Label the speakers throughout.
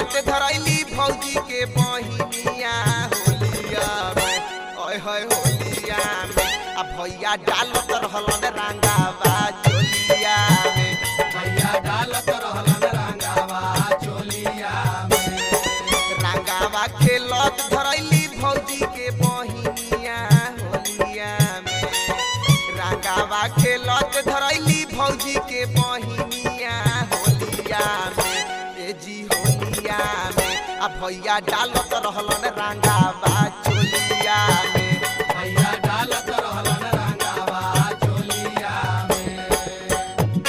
Speaker 1: खेलत धरैली भौजी के बहिनिया होलिया में ओए होए होलिया में आ भैया डालत रहलन रंगावा चोलिया में
Speaker 2: भैया डालत रहलन रंगावा चोलिया में
Speaker 1: रंगावा खेलत धरैली भौजी के बहिनिया होलिया में रंगावा खेलत धरैली भौजी के बहिनिया होलिया में ए जी होलिया में आ भैया डालत रहलन रंगावा चोलिया में
Speaker 2: भैया डालत रहलन रंगावा चोलिया में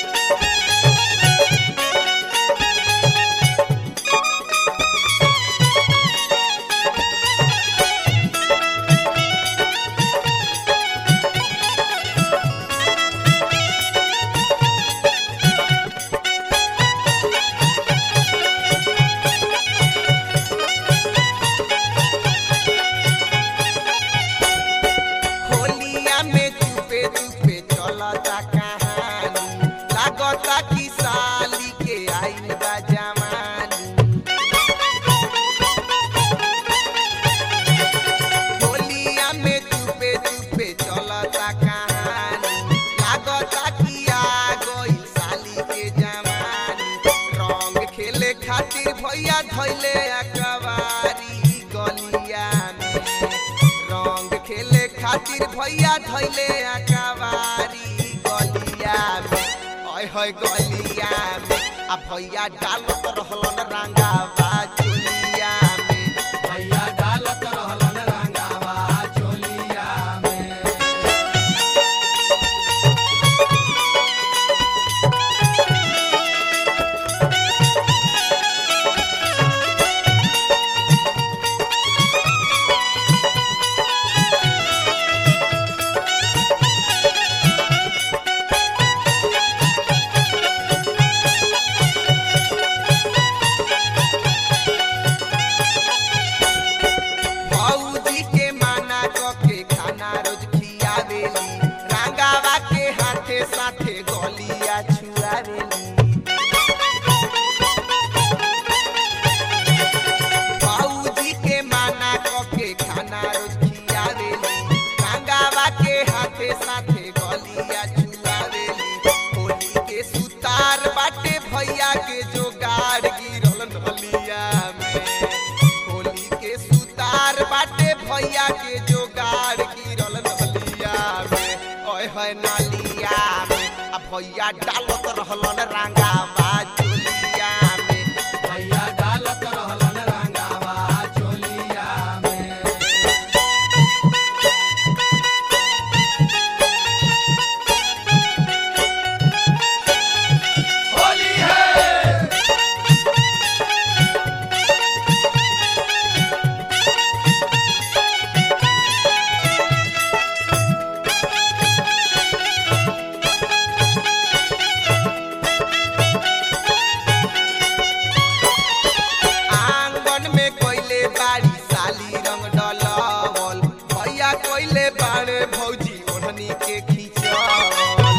Speaker 1: होलिया में चुपे चुपे चलता कहानी लागता कि साली के आइल बा जवानी होलिया में चुपे चुपे चलता कहानी लागता कि आ गइल साली के जवानी रंग खेले खातिर भैया धैले अकवारी गलिया में रंग खेले खातिर भैया धैले अकवारी गलिया में ओए होए गलिया में आ भैया डालत रहलन रंगावा चोलिया में
Speaker 2: भैया डालत रहलन रंगावा चोलिया में
Speaker 1: भौजी के माना के खाना रोज खियावेली रंगावा के हाथे साथे गलिया छुआवेली भौजी के माना के खाना रोज खियावेली रंगावा के हाथे साथे गलिया छुआवेली होली के सुतार बाटे भैया के जोगाड़ गिरल नलिया में होली के सुतार बाटे भैया के जोगाड़ गिरल नलिया में ओए होए नलिया में आ भैया डालत रहलन रंगावा चोलिया में
Speaker 2: भैया डालत रहलन रंगावा चोलिया में होली है
Speaker 1: आंगन में कोइले बाड़ी साली रंग डलवल भैया कोइले बाड़े भौजी ओढ़नी के खींचल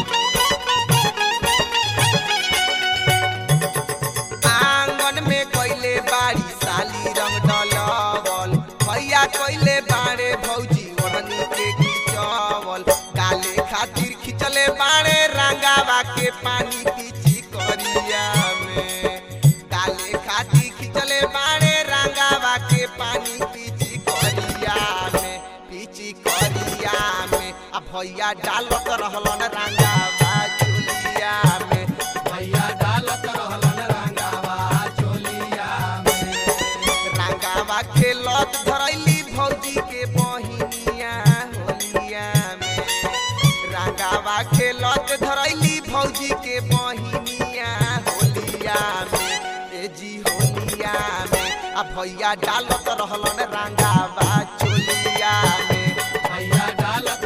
Speaker 1: आंगन में कोइले बाड़ी साली रंग डलवल भैया कोइले बाड़े भौजी ओढ़नी के खींचल डाले खातिर खिंचले बाड़े रंगावा के पानी पीची करिया में डाले खातिर खिंचले बाड़े रंगावा के पानी पीची करिया में आ भैया डालत रहलन रंगावा चोलिया में
Speaker 2: भैया डालत रहलन रंगावा चोलिया में
Speaker 1: रंगावा खेलत धरैली भौजी के बहिनिया होलिया में रंगावा खेलत धरैली भौजी के बहिनिया होलिया में ए जी होलिया में आ भैया डालत रहलन रंगावा चोलिया में
Speaker 2: भैया डालत